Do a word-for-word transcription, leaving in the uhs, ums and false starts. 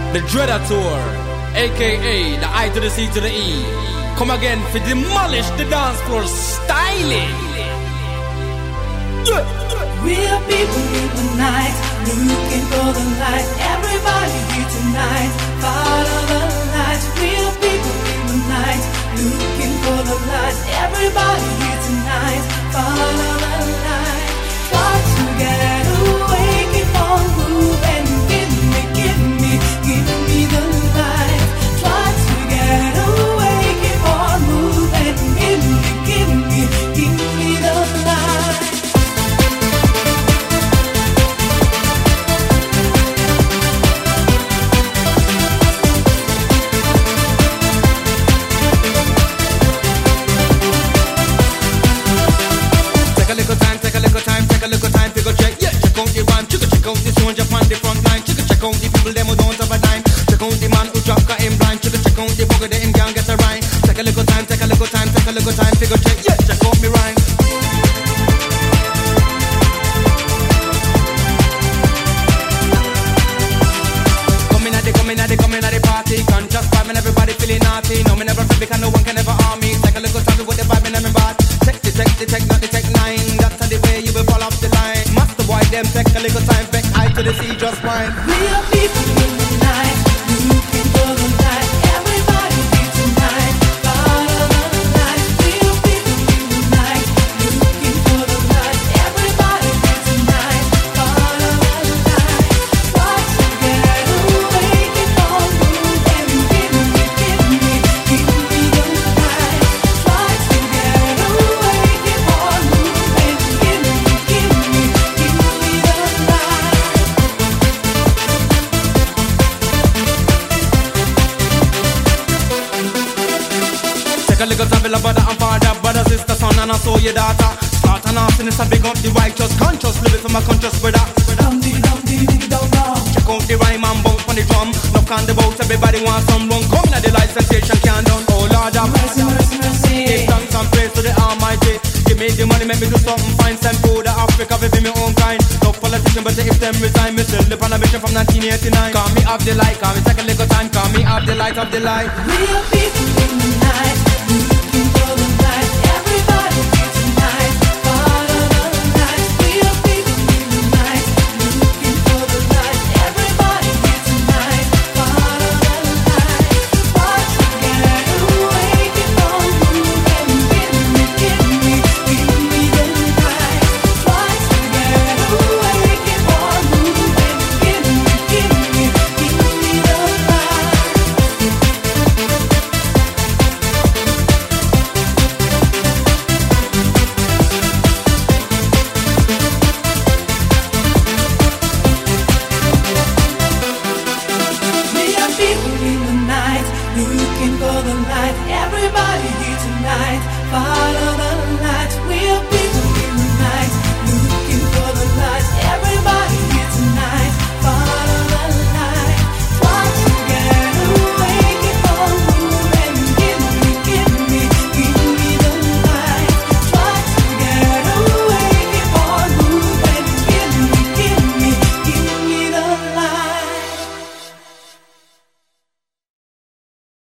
the Dreadator, aka the I to the C to the E. Come again for demolish the dance floor styling. Real people in the night, looking for the light. Everybody here tonight, follow the light. Real people in the night, looking for the light. Everybody here tonight, follow the light. Try to get away, keep on moving. Give me, give me, give me the light. Try to get away, keep on moving. Give me, give me, give me the light. Take a little time, take a little time, take a little time to go check. Yeah, check out the rhyme, check check out the soldier on the front line. Check check out the people them who don't have a dime. Check out the man who drop got him blind. Check check out the bugger that him can't get a rhyme. Take a little time, take a little time, take a little time to go check. Yeah, check out me rhyme. Coming at the, coming at the, coming at the party. Conscious vibe and everybody feeling naughty. No, me never feel because no one can ever harm me. Take a little time to with the vibe and every bad. Check the, check the, check not the, check nine. That's how the way you will fall off the line. Master boy, them take a little time. Back I to the sea, just fine. Real people in the night, looking for the light. Everybody here tonight, follow the light. Real people in the night, looking for the light. Everybody here tonight, follow the light. Try to get away, keep on moving. Give me, give me, give me the light. Try to get away, keep on moving. Give me, give me, give me the light. Take a little time, feel a brother and father, brother, sister, son, and I saw your daughter. Start and off, and it's a big up the righteous, conscious, living for my conscious brother. Dum dee dum dee dee dum dum. Check out the rhyme and bounce on the drum. Knock on the boat, everybody wants some run. Come in the light, sensation can't done. Oh Lord, have Mercy, mercy, mercy. give thanks and praise to the Almighty. Give me the money, make me do something fine. Send food to Africa, we be my own kind. No politician, but if them resign, me still live on a mission from nineteen eighty-nine. Call me off the light, call me take a little time. Call me off the light, of the light. Real people in the night.